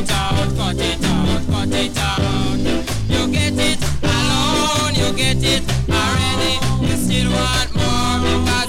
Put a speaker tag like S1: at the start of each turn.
S1: it out, cut it out, cut it out. You get it alone, you get it already. You still want more because